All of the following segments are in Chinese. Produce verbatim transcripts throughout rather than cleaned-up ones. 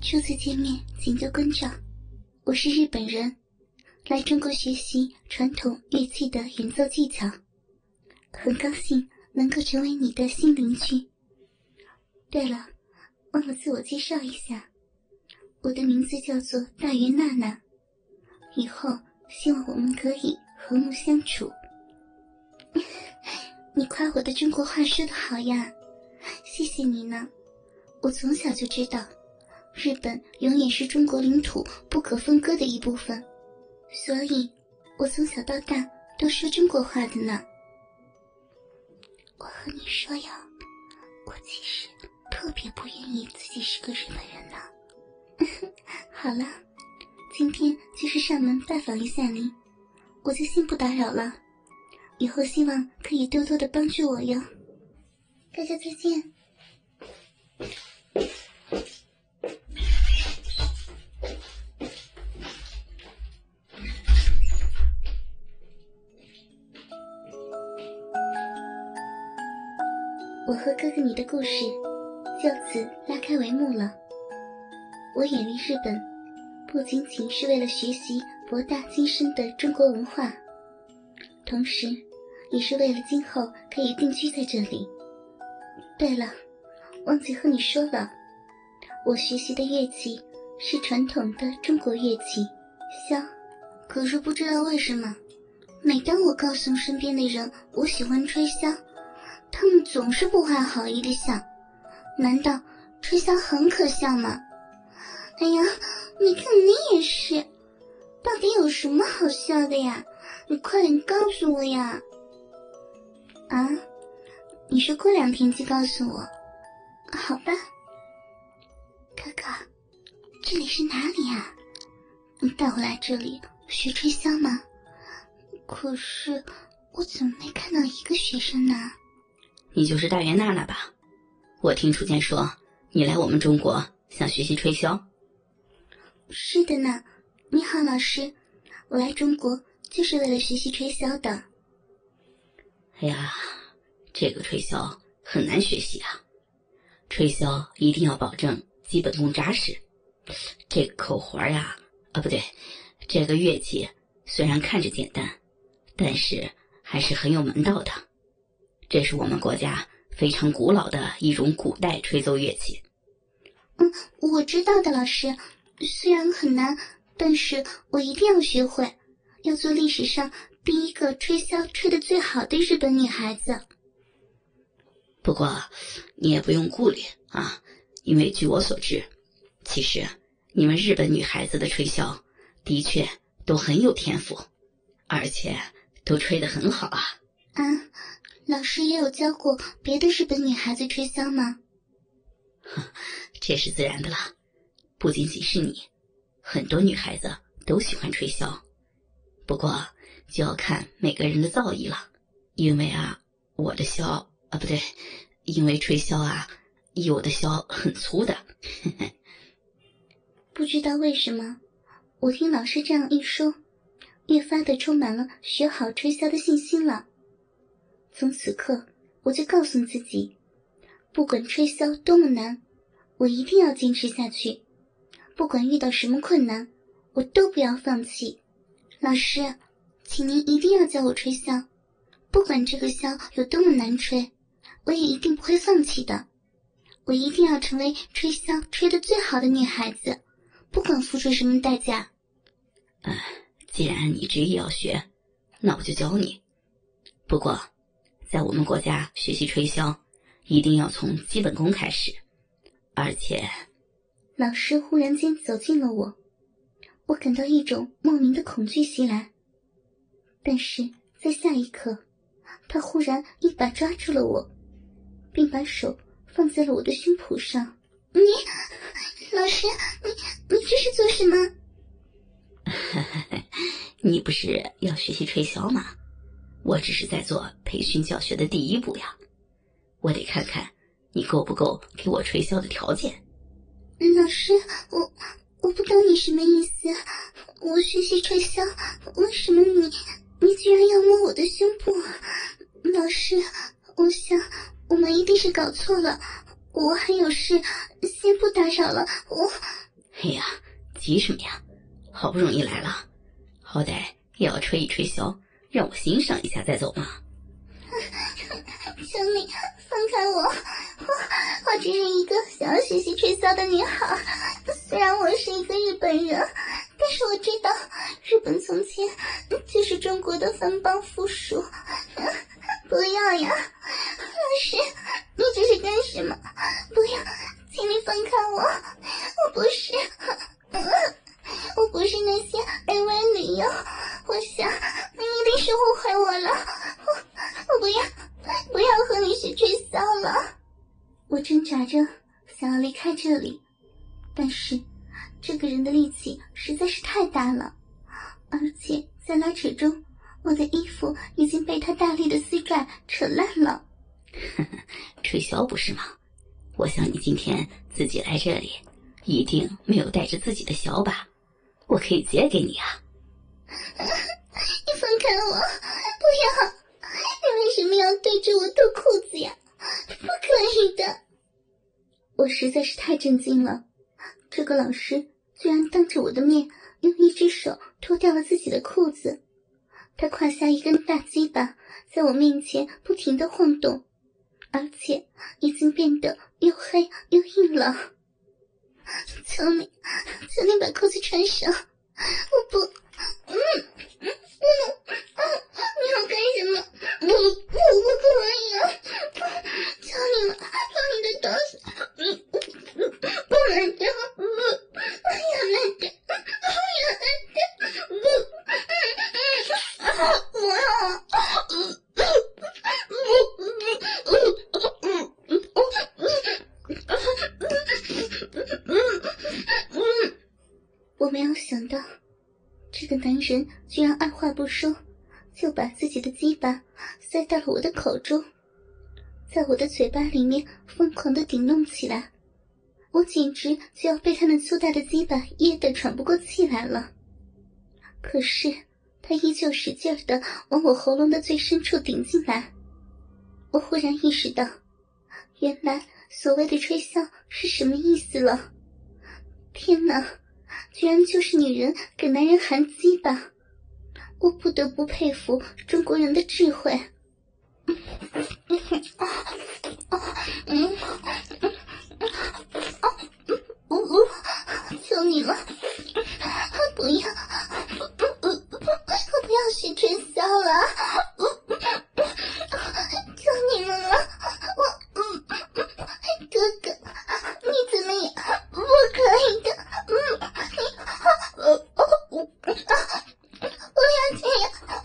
初次见面，请多关照。我是日本人，来中国学习传统乐器的演奏技巧，很高兴能够成为你的新邻居。对了，忘了自我介绍一下，我的名字叫做大原娜娜，以后希望我们可以和睦相处。你夸我的中国话说得好呀，谢谢你呢。我从小就知道日本永远是中国领土不可分割的一部分，所以我从小到大都说中国话的呢。我和你说呀，我其实特别不愿意自己是个日本人呢。好了，今天就是上门拜访一下您，我就先不打扰了，以后希望可以多多的帮助我哟。大家再见。我和哥哥你的故事就此拉开帷幕了。我远离日本，不仅仅是为了学习博大精深的中国文化，同时也是为了今后可以定居在这里。对了，忘记和你说了，我学习的乐器是传统的中国乐器箫。可是不知道为什么，每当我告诉身边的人我喜欢吹箫，他们总是不怀好意的笑，难道吹箫很可笑吗？哎呀，你看你也是，到底有什么好笑的呀？你快点告诉我呀！啊，你说过两天就告诉我，好吧。哥哥，这里是哪里呀？你带我来这里学吹箫吗？可是我怎么没看到一个学生呢？ 你就是大原娜娜吧？我听楚健说你来我们中国想学习吹箫。 是的呢。你好老师，我来中国就是为了学习吹箫的。 哎呀，这个吹箫很难学习啊，吹箫一定要保证基本功扎实。这个口活呀，啊不对，这个乐器虽然看着简单，但是还是很有门道的。这是我们国家非常古老的一种古代吹奏乐器。 嗯，我知道的老师，虽然很难，但是我一定要学会，要做历史上第一个吹箫吹得最好的日本女孩子。 不过你也不用顾虑啊，因为据我所知，其实你们日本女孩子的吹箫的确都很有天赋，而且都吹得很好啊。 啊，老师也有教过别的日本女孩子吹箫吗？ 这是自然的啦，不仅仅是你，很多女孩子都喜欢吹箫。不过就要看每个人的造诣了，因为啊，我的箫啊不对，因为吹箫啊，有的箫很粗的。 不知道为什么，我听老师这样一说，越发的充满了学好吹箫的信心了。从此刻，我就告诉自己，不管吹箫多么难，我一定要坚持下去。不管遇到什么困难，我都不要放弃。老师，请您一定要教我吹箫，不管这个箫有多么难吹，我也一定不会放弃的。我一定要成为吹箫吹得最好的女孩子，不管付出什么代价。 呃，既然你执意要学，那我就教你。不过在我们国家学习吹箫一定要从基本功开始，而且…… 老师忽然间走近了我，我感到一种莫名的恐惧袭来。但是在下一刻，他忽然一把抓住了我，并把手放在了我的胸脯上。你，老师，你你这是做什么？ 你不是要学习吹箫吗？我只是在做培训教学的第一步呀，我得看看你够不够给我吹箫的条件。 老师，我我不懂你什么意思。我学习吹箫，为什么你你居然要摸我的胸部？老师，我想我们一定是搞错了，我还有事，先不打扰了。我哎呀，急什么呀？好不容易来了，好歹也要吹一吹箫，让我欣赏一下再走嘛。 求你放开我，我我只是一个想要学习吹箫的女孩。虽然我是一个日本人，但是我知道日本从前就是中国的藩邦附属。不要呀，老师，你这是干什么？不要，请你放开我，我不是我不是那些 A V 女优，我想你一定是误会我了，我我不要不要和你学吹箫了。我挣扎着想要离开这里，但是这个人的力气实在是太大了，而且在拉扯中，我的衣服已经被他大力的撕拽扯烂了。 吹箫不是吗？我想你今天自己来这里，一定没有带着自己的箫吧？我可以借给你啊。 你放开我，不要！你为什么要对着我脱裤子呀？不可以的！我实在是太震惊了，这个老师居然当着我的面用一只手脱掉了自己的裤子。他胯下一根大鸡巴在我面前不停地晃动，而且已经变得又黑又硬了。求你，求你把裤子穿上！我不，嗯嗯嗯，你要干什么？我我不可以啊！求你了，把你的东西，嗯嗯，不能掉，不，不要来掉，不要来掉，不，不要，我没有想到，这个男人居然二话不说，就把自己的鸡巴塞到了我的口中，在我的嘴巴里面疯狂地顶弄起来，我简直就要被他那粗大的鸡巴噎得喘不过气来了。可是他依旧使劲地往我喉咙的最深处顶进来，我忽然意识到，原来所谓的吹箫是什么意思了。天哪，居然就是女人给男人含鸡巴，我不得不佩服中国人的智慧。求你了，不要，我不要学吹箫了，求你们了，我，哥哥，你怎么也不可以的，嗯，你，不要这样，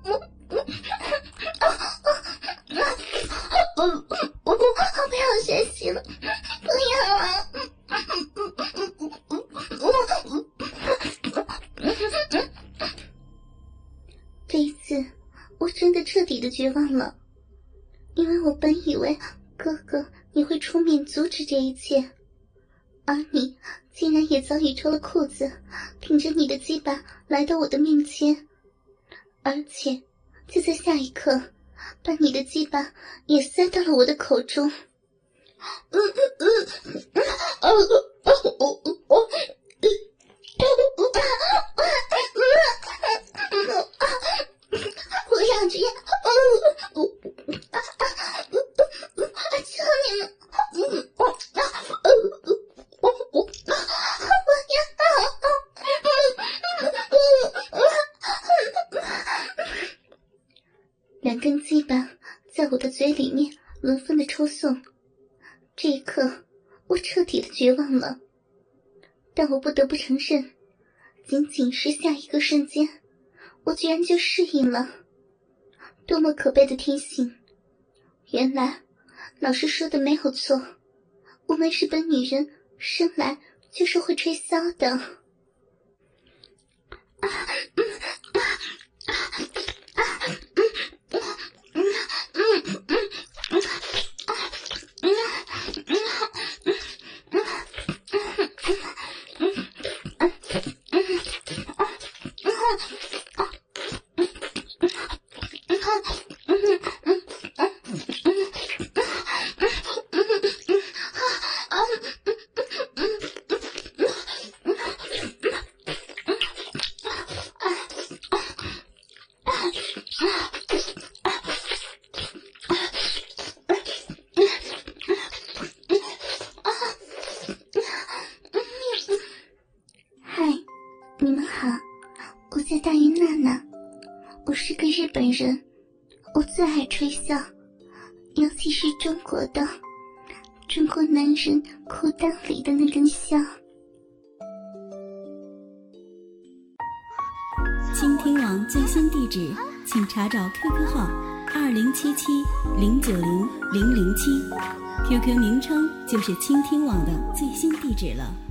我不要学习了，不要啊！这一次我真的彻底的绝望了，因为我本以为哥哥你会出面阻止这一切，而你竟然也早已脱了裤子，挺着你的鸡巴来到我的面前，而且就在下一刻把你的鸡巴也塞到了我的口中。嗯嗯嗯不要这样，求你们，两根鸡巴在我的嘴里面轮番的抽送，这一刻我彻底的绝望了。但我不得不承认，仅仅是下一个瞬间，我居然就适应了。多么可悲的天性！原来老师说的没有错，我们日本女人生来就是会吹箫的。啊嗯啊啊啊嗯嗯嗯嗯嗯在大于娜娜，我是个日本人，我最爱吹箫，尤其是中国的，中国男人裤裆里的那根箫。 倾听网最新地址，请查找 Q Q 号二零七七零九零零零七 ，Q Q 名称就是倾听网的最新地址了。